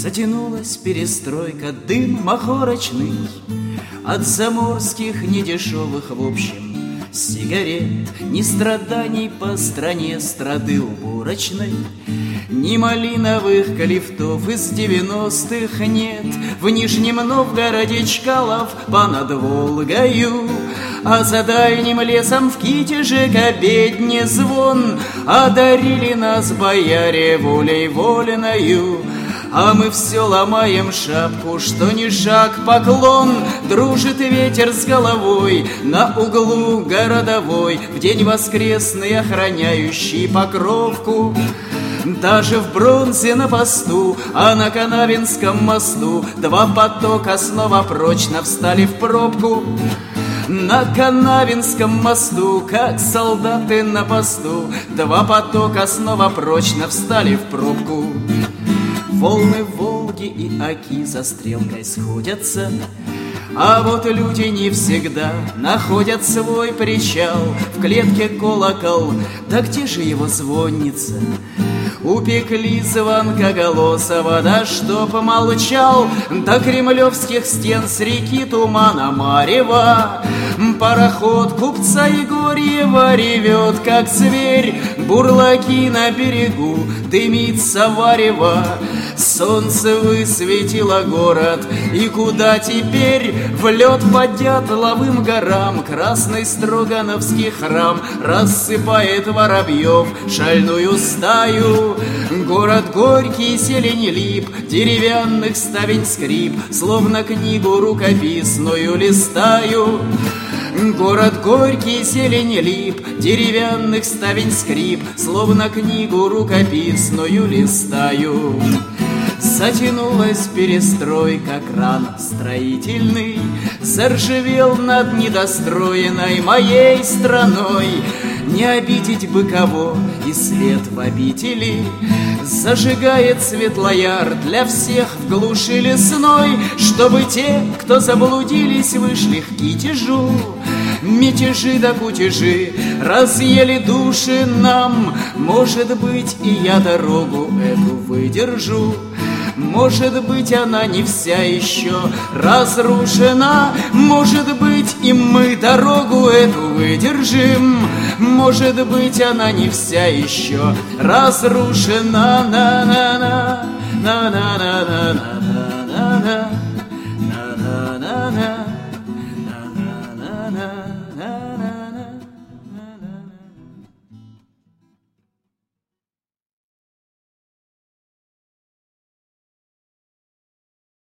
Затянулась перестройка, дым махорочный от заморских недешевых в общем сигарет. Ни страданий по стране, страды уборочной, ни малиновых калифтов из 90-х нет. В Нижнем Новгороде Чкалов понад Волгою, а за дальним лесом в Китеже к обедне звон. Одарили нас бояре волей вольною, а мы все ломаем шапку, что ни шаг поклон. Дружит ветер с головой на углу городовой, в день воскресный охраняющий Покровку. Даже в бронзе на посту, а на Канавинском мосту два потока снова прочно встали в пробку. На Канавинском мосту, как солдаты на посту, два потока снова прочно встали в пробку. Волны Волги и Оки за стрелкой сходятся, а вот люди не всегда находят свой причал. В клетке колокол, да где же его звонница? Упекли звонкоголосого, да чтоб молчал. До кремлевских стен с реки тумана Марева пароход купца Егорьева ревет, как зверь. Бурлаки на берегу, дымится варево. Солнце высветило город, и куда теперь? В лед по Дятловым горам красный Строгановский храм рассыпает воробьев шальную стаю. Город горький, зелень лип, деревянных ставень скрип, словно книгу рукописную листаю. Город горький, зелень лип, деревянных ставень скрип, словно книгу рукописную листаю. Затянулась перестройка, кран строительный заржавел над недостроенной моей страной. Не обидеть бы кого, и свет в обители зажигает Светлояр для всех в глуши лесной, чтобы те, кто заблудились, вышли к Китежу. Мятежи да кутежи разъели души нам. Может быть, и я дорогу эту выдержу. Может быть, она не вся еще разрушена. Может быть, и мы дорогу эту выдержим. Может быть, она не вся еще разрушена. На-на-на, на-на-на-на-на-на-на.